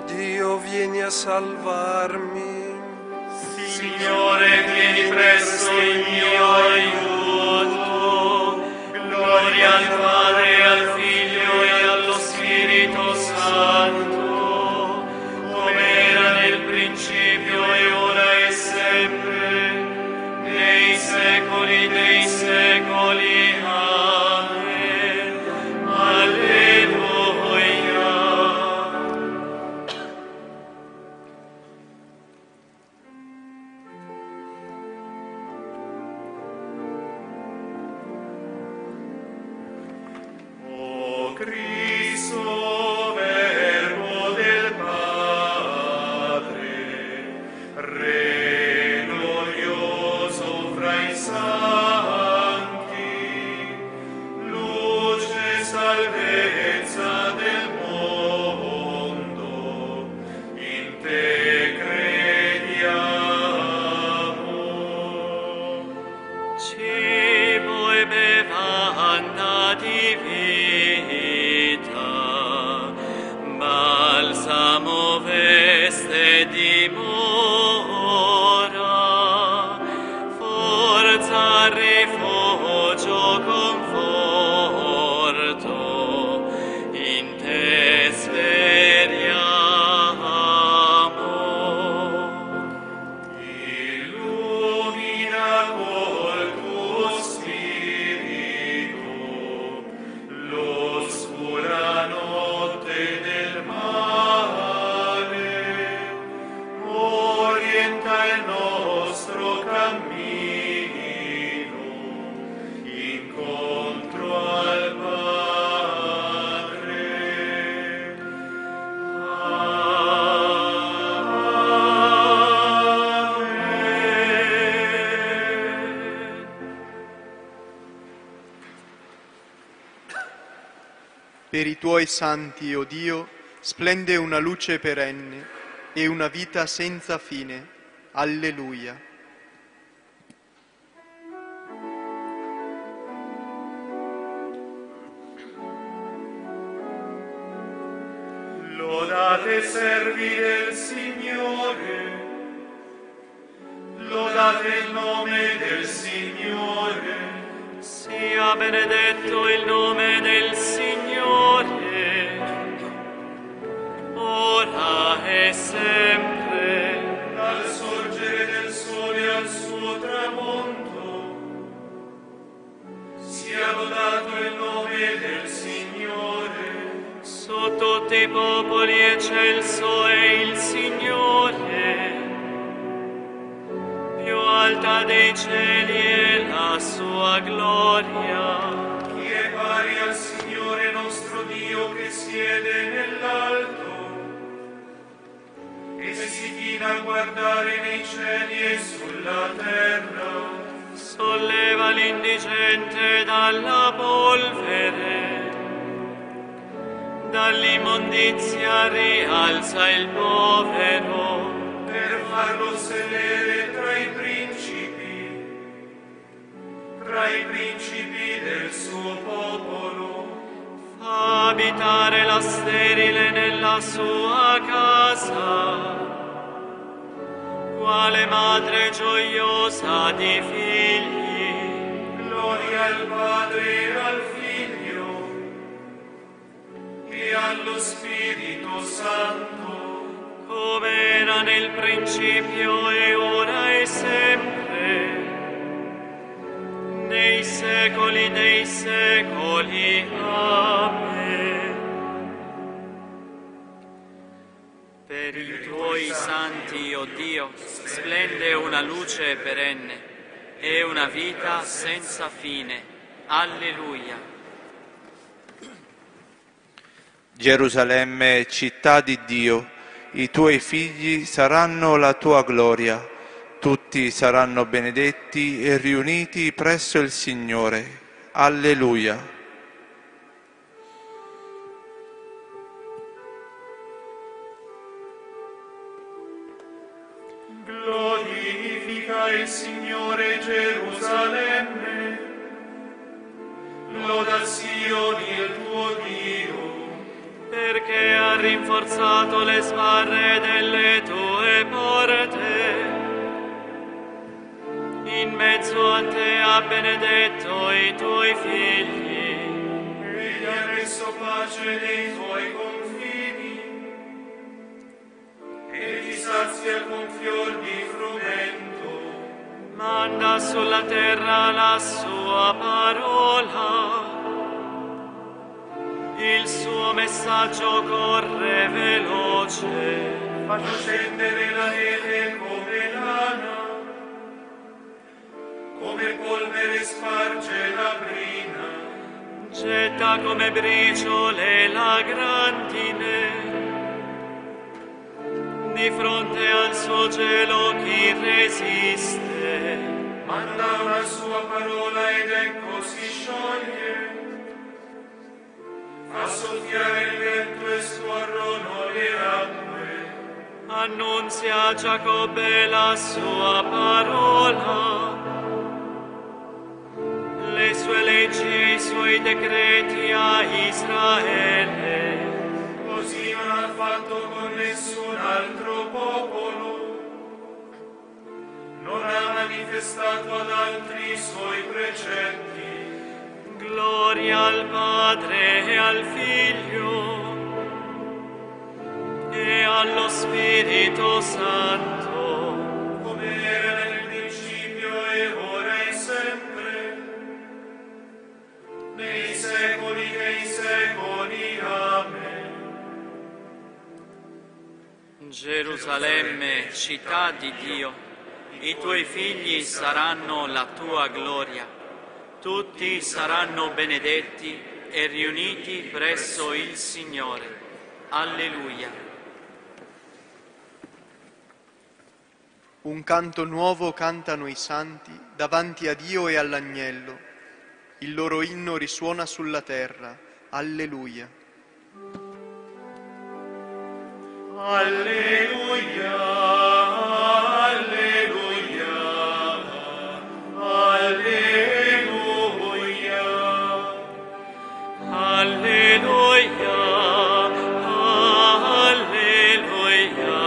Dio, vieni a salvarmi. Signore, vieni presto in mio aiuto. Gloria al Padre, al Figlio e allo Spirito Santo, come era nel principio e ora e sempre, nei secoli dei secoli. Amen. Alleluia. O Cristo, Verbo del Padre, Re glorioso fra i santi, luce e salvezza del mondo, in te crediamo. Cibo e bevanda di vita, balsamo veste dimora, forza, rifugio, conforto, in te speriamo. Illumina col tuo spirito l'oscura notte del male, orienta il nostro cammino incontro al Padre. Amen. Per i tuoi santi, o Dio, splende una luce perenne e una vita senza fine. Alleluia. Lodate servi del Signore, lodate il nome del Signore. Sia benedetto il nome del Signore, ora e sempre, dal sorgere del sole al suo tramonto. Sia lodato il nome del Signore, su tutti i popoli eccelso è il Signore, più alta dei cieli è la sua gloria. Chi è pari al Signore nostro Dio che siede nell'alto e si china a guardare nei cieli e sulla terra? Solleva l'indigente dalla polvere, dall'immondizia rialza il povero, per farlo sedere tra i principi del suo popolo. Fa abitare la sterile nella sua casa, quale madre gioiosa di figli. Gloria al Padre e al Figlio e allo Spirito Santo, come era nel principio e ora e sempre, nei secoli dei secoli. Amen. Per i tuoi santi, o Dio, splende una luce perenne e una vita senza fine. Alleluia. Gerusalemme, città di Dio, i tuoi figli saranno la tua gloria, tutti saranno benedetti e riuniti presso il Signore. Alleluia. Glorifica il Signore Gerusalemme, loda Sioni il tuo Dio. perché ha rinforzato le sbarre delle tue porte. In mezzo a te ha benedetto i tuoi figli. Egli ha messo pace nei tuoi confini e ti sazia con fior di frumento. Manda sulla terra la sua parola. Il suo messaggio corre veloce. Faccio scendere la neve come lana, come polvere sparge la brina. Getta come briciole la grandine. Di fronte al suo gelo chi resiste? Manda una sua parola ed ecco si scioglie. Fa soffiare il vento e scorrono le acque. Annunzia a Giacobbe la sua parola. Le sue leggi e i suoi decreti a Israele. Così non ha fatto con nessun altro popolo, non ha manifestato ad altri i suoi precetti. Gloria al Padre e al Figlio e allo Spirito Santo, Come era nel principio e ora e sempre, nei secoli dei secoli. Amen. Gerusalemme, città di Dio, i tuoi figli saranno la tua gloria. Tutti saranno benedetti e riuniti presso il Signore. Alleluia. Un canto nuovo cantano i santi davanti a Dio e all'Agnello. Il loro inno risuona sulla terra. Alleluia. Alleluia, alleluia, alleluia. Alleluia, alleluia,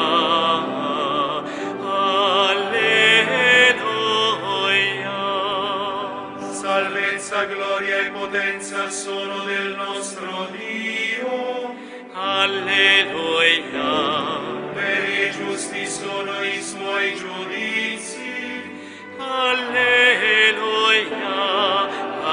alleluia. Salvezza, gloria e potenza sono del nostro Dio. Alleluia. Per i giusti sono i suoi giudizi. Alleluia,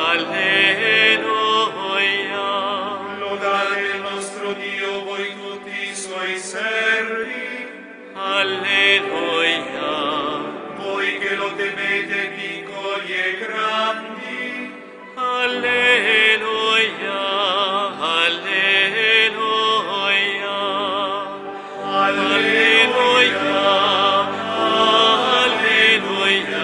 alleluia. Lodate il nostro Dio voi tutti i suoi servi. Alleluia, Voi che lo temete piccoli e grandi. alleluia, alleluia. Alleluia, alleluia,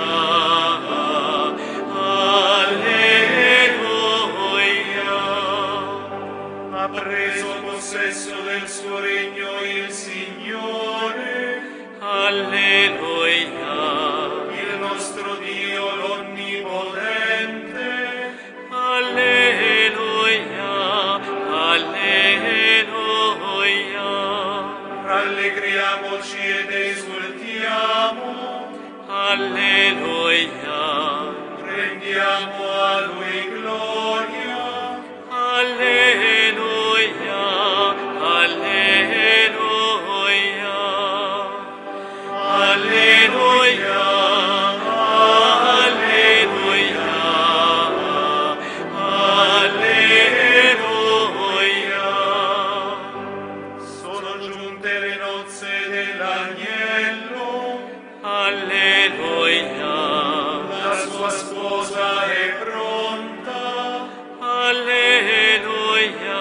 alleluia. Ha preso possesso del suo regno il Signore, Alleluia, il nostro Dio l'Onnipotente. alleluia, alleluia. Rallegriamoci ed esultiamo, Alleluia, rendiamo a Lui gloria. alleluia, alleluia. Alleluia, alleluia, alleluia. Sono giunte le nozze dell'agnello, Alleluia, la sua sposa è pronta. alleluia,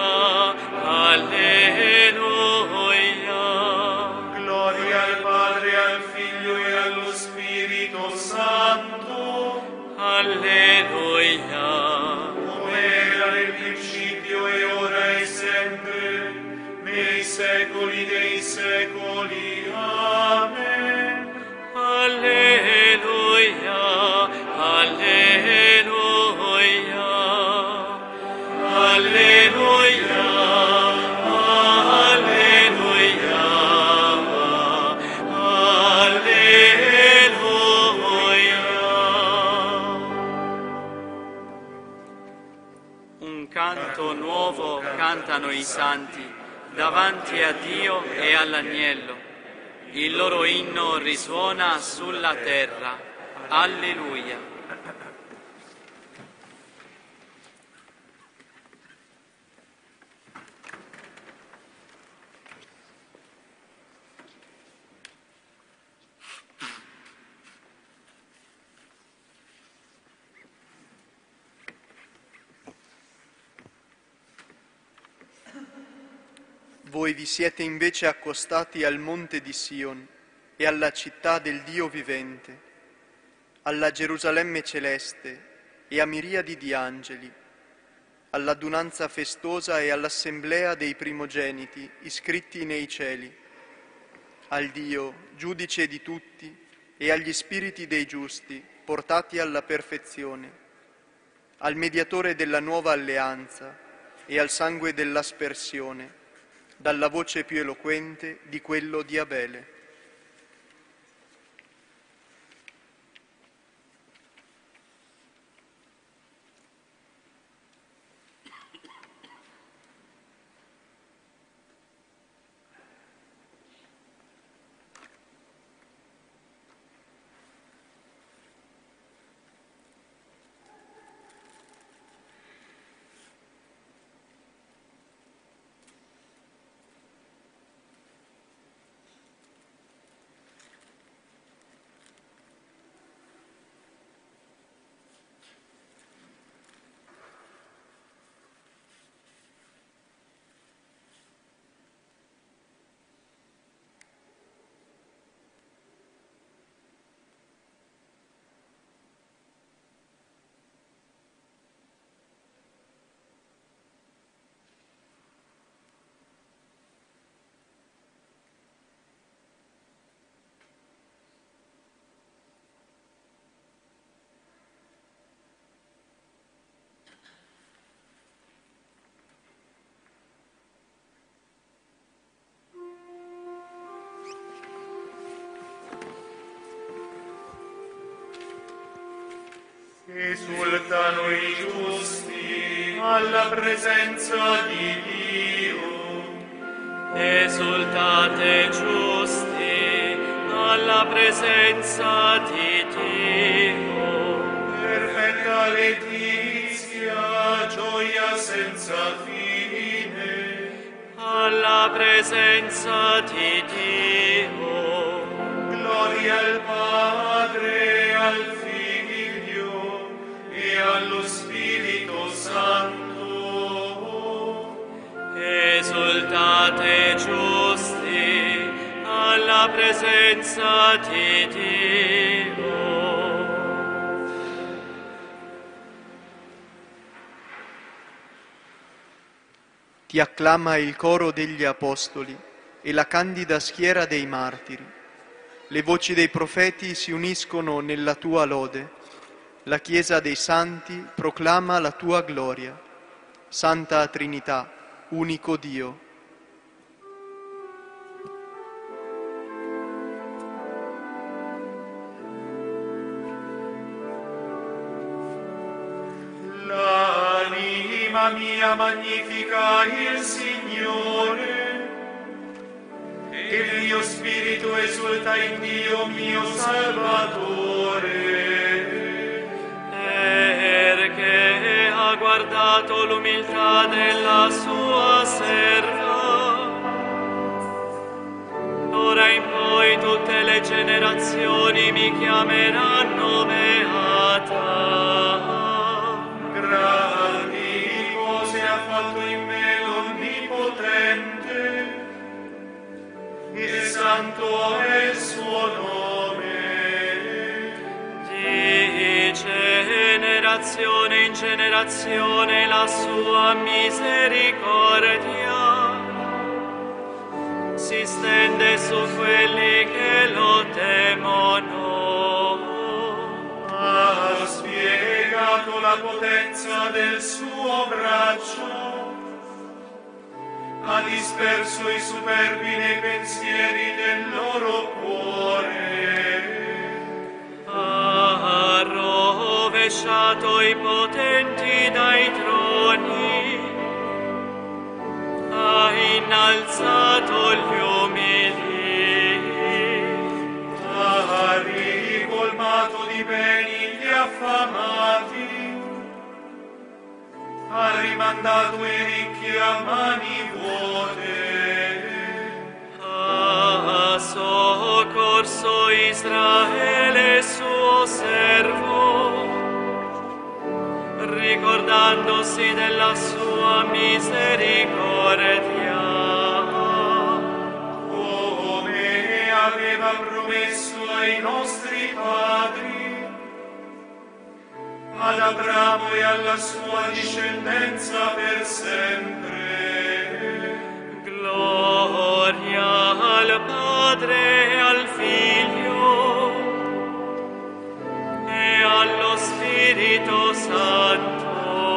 alleluia. Gloria al Padre, al Figlio e allo Spirito Santo, Alleluia, come era nel principio e ora e sempre, nei secoli dei secoli. Amen. alleluia, alleluia, alleluia, cantano i santi davanti a Dio e all'Agnello. Il loro inno risuona sulla terra. Alleluia. Voi vi siete invece accostati al monte di Sion e alla città del Dio vivente, alla Gerusalemme celeste e a miriadi di angeli, all'adunanza festosa e all'assemblea dei primogeniti iscritti nei cieli, al Dio, giudice di tutti, e agli spiriti dei giusti, portati alla perfezione, al mediatore della nuova alleanza e al sangue dell'aspersione, dalla voce più eloquente di quello di Abele. Esultano i giusti alla presenza di Dio. Esultate giusti alla presenza di Dio. Perfetta letizia, gioia senza fine. Alla presenza di Dio. Gloria al Padre, al Figlio e allo Spirito Santo. Esultate giusti alla presenza di Dio. Ti acclama il coro degli Apostoli e la candida schiera dei martiri. Le voci dei profeti si uniscono nella tua lode. La Chiesa dei Santi proclama la tua gloria. Santa Trinità, unico Dio. L'anima mia magnifica il Signore, e il mio spirito esulta in Dio mio Salvatore. Perché ha guardato l'umiltà della sua serva. D'ora in poi tutte le generazioni mi chiameranno beata. Grandi cose ha fatto in me l'Onnipotente, e santo è il suo nome. Di generazione in generazione la sua misericordia si stende su quelli che lo temono. Ha spiegato la potenza del suo braccio, ha disperso i superbi nei pensieri del loro cuore. Ha rovesciato i potenti dai troni, alzato gli umili, ha ricolmato di beni gli affamati, ha rimandato i ricchi a mani vuote, ha soccorso Israele suo servo, ricordandosi della sua misericordia, come aveva promesso ai nostri padri, ad Abramo e alla sua discendenza per sempre. gloria al Padre e al Figlio e allo Spirito Santo,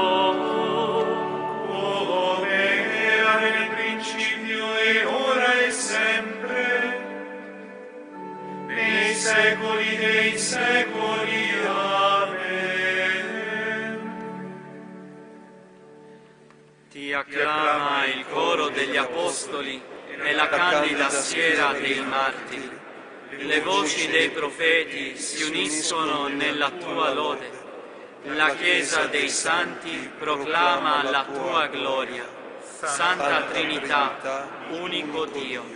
Come era nel principio e ora e sempre, nei secoli dei secoli. Amen. ti acclama il coro degli Apostoli e la candida schiera dei martiri. Le voci dei profeti si uniscono nella tua lode. La Chiesa dei Santi proclama la tua gloria. Santa Trinità, unico Dio.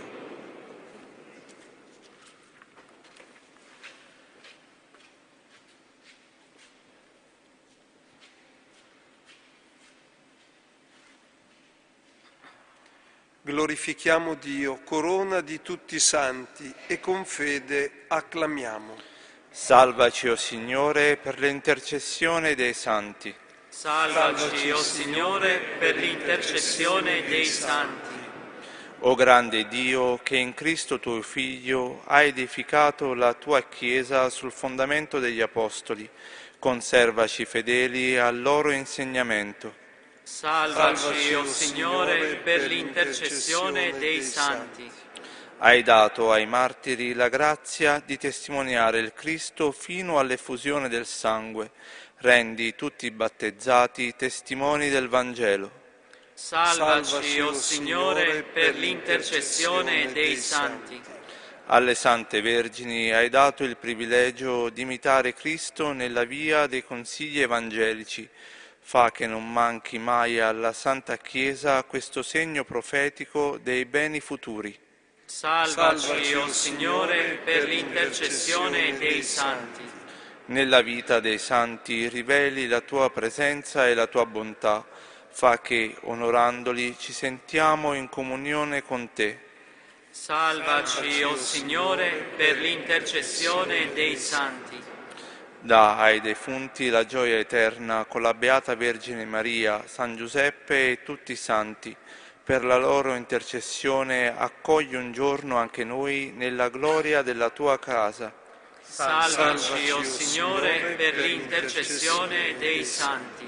Glorifichiamo Dio, corona di tutti i santi, e con fede acclamiamo. Salvaci, o Signore, per l'intercessione dei santi. Salvaci, o Signore, per l'intercessione dei santi. O grande Dio, che in Cristo tuo Figlio hai edificato la tua Chiesa sul fondamento degli Apostoli, conservaci fedeli al loro insegnamento. Salvaci, o Signore, per l'intercessione dei santi. Hai dato ai martiri la grazia di testimoniare il Cristo fino all'effusione del sangue. Rendi tutti i battezzati testimoni del Vangelo. Salvaci, o Signore, per l'intercessione dei santi. Alle sante vergini hai dato il privilegio di imitare Cristo nella via dei consigli evangelici. Fa che non manchi mai alla Santa Chiesa questo segno profetico dei beni futuri. Salvaci, o Signore, per l'intercessione dei santi. Nella vita dei santi riveli la tua presenza e la tua bontà. Fa che, onorandoli, ci sentiamo in comunione con te. Salvaci, o Signore, per l'intercessione dei santi. Dà ai defunti la gioia eterna con la Beata Vergine Maria, San Giuseppe e tutti i santi. Per la loro intercessione accogli un giorno anche noi nella gloria della tua casa. Salvaci, o Signore, per l'intercessione dei santi.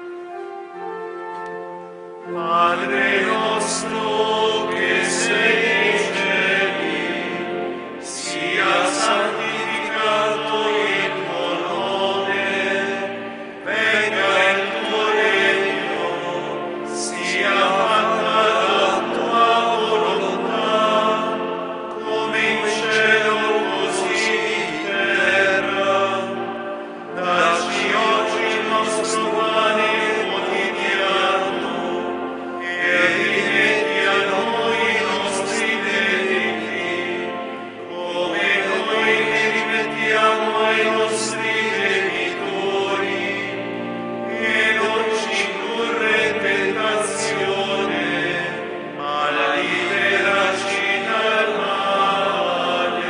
Padre nostro che sei nei cieli, sia santificato il tuo nome, venga il tuo regno, sia fatta la tua volontà, come in cielo così in terra. Dacci oggi il nostro pane quotidiano, e rimetti a noi i nostri debiti, come noi li rimettiamo ai nostri debitori, e non ci indurre in tentazione, ma liberaci dal male.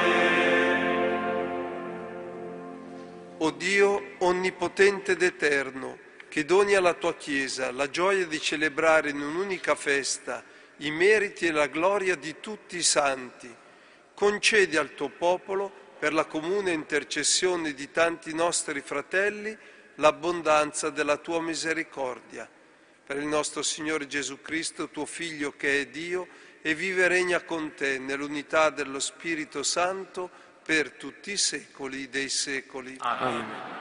O Dio onnipotente ed eterno, che doni alla tua Chiesa la gioia di celebrare in un'unica festa i meriti e la gloria di tutti i santi, concedi al tuo popolo, per la comune intercessione di tanti nostri fratelli, l'abbondanza della tua misericordia. Per il nostro Signore Gesù Cristo, tuo Figlio che è Dio e vive e regna con te nell'unità dello Spirito Santo per tutti i secoli dei secoli. Amen.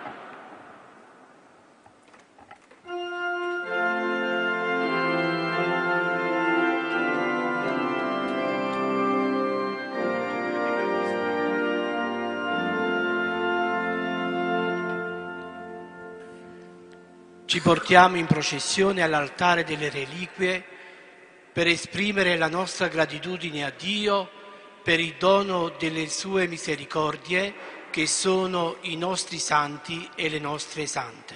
Ci portiamo in processione all'altare delle reliquie per esprimere la nostra gratitudine a Dio per il dono delle sue misericordie che sono i nostri santi e le nostre sante.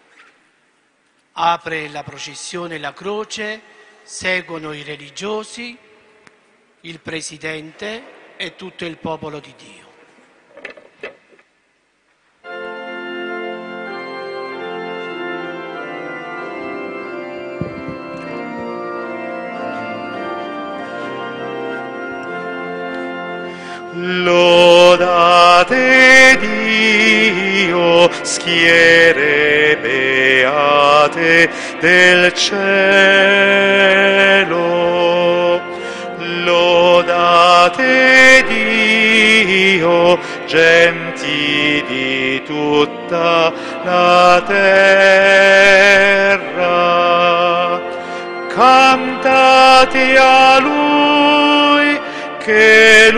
Apre la processione la croce, seguono i religiosi, il Presidente e tutto il popolo di Dio. Lodate Dio, schiere beate del cielo. Lodate Dio, genti di tutta la terra. Cantate a Lui che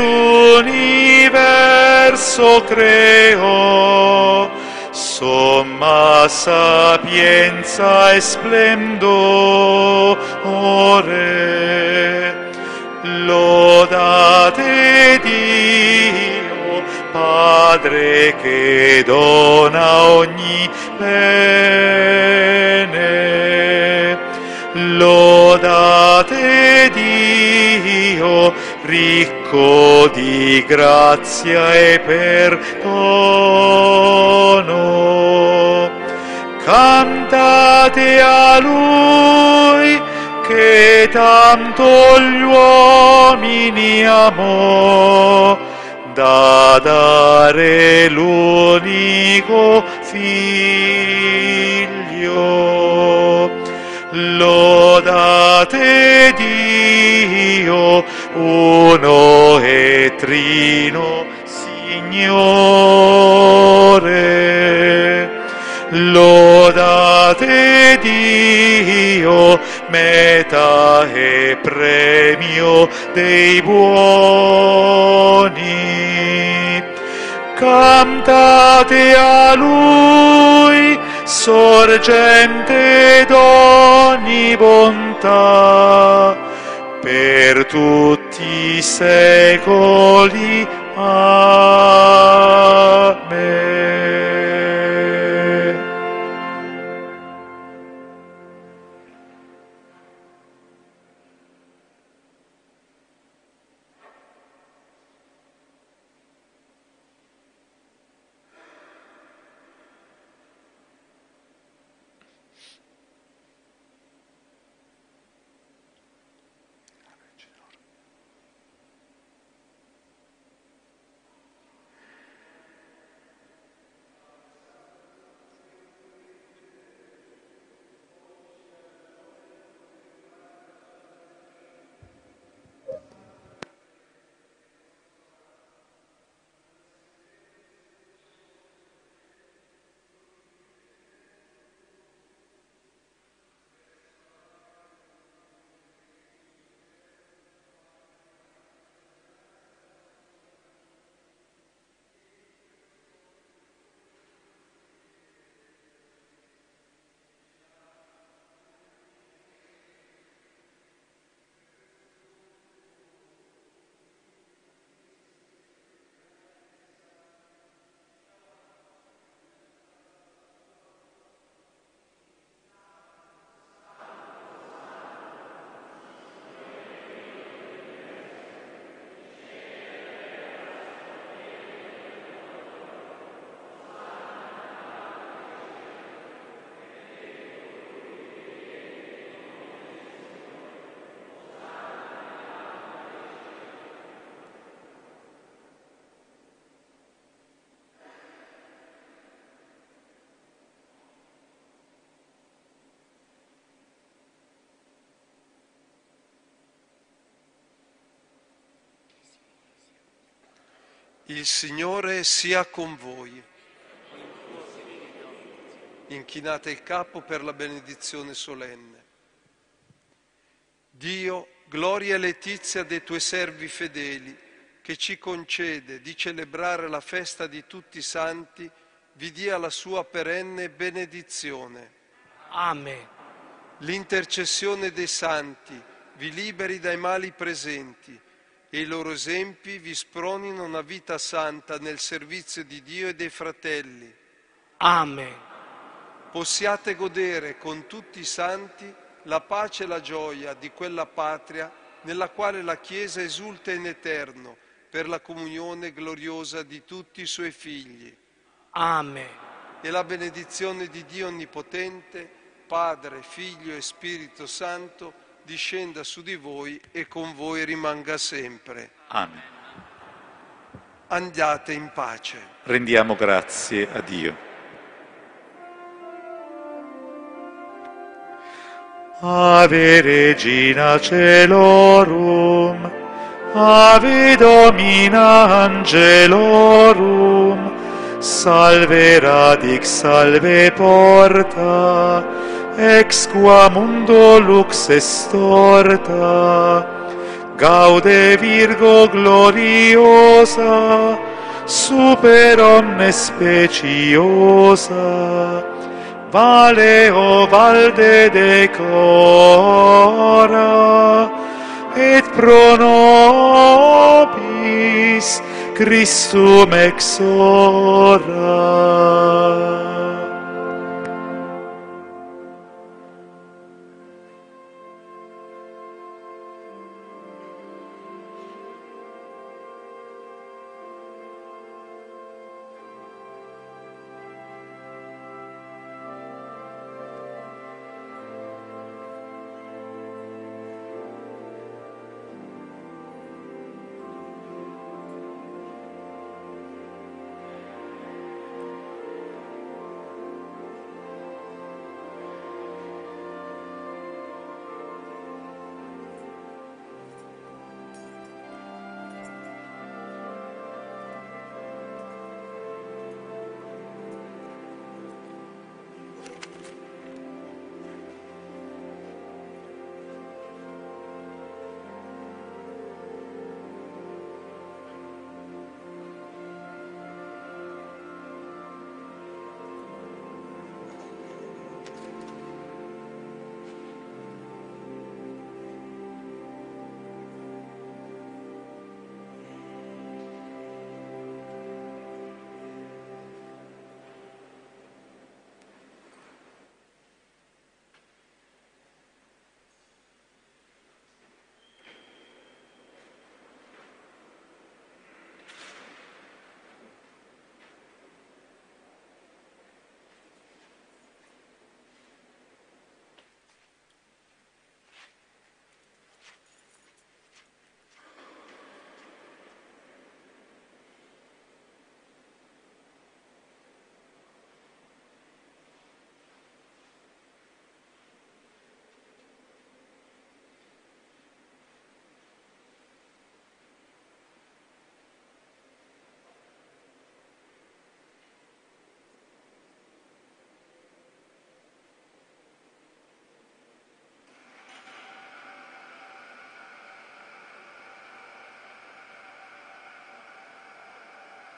l'universo creò, somma sapienza e splendore. Lodate Dio, Padre che dona ogni bene. Lodate Dio, ricco di grazia e perdono. Cantate a Lui che tanto gli uomini amò, da dare l'unico Figlio. Lodate Dio, uno e trino Signore. Lodate Dio, meta e premio dei buoni. Cantate a Lui, sorgente d'ogni bontà, per tutti i secoli. Amen. Il Signore sia con voi. Inchinate il capo per la benedizione solenne. Dio, gloria e letizia dei tuoi servi fedeli, che ci concede di celebrare la festa di tutti i santi, vi dia la sua perenne benedizione. Amen. L'intercessione dei santi vi liberi dai mali presenti e i loro esempi vi spronino una vita santa nel servizio di Dio e dei fratelli. Amen. Possiate godere con tutti i santi la pace e la gioia di quella patria nella quale la Chiesa esulta in eterno per la comunione gloriosa di tutti i suoi figli. Amen. E la benedizione di Dio Onnipotente, Padre, Figlio e Spirito Santo, discenda su di voi e con voi rimanga sempre. Amen. Andiate in pace. Rendiamo grazie a Dio. Ave Regina Caelorum, Ave Domina Angelorum, Salve Radix, Salve Porta, ex qua mundo lux estorta, Gaude Virgo gloriosa, super omnes speciosa, Vale o valde decora, et pro nobis Christum exora.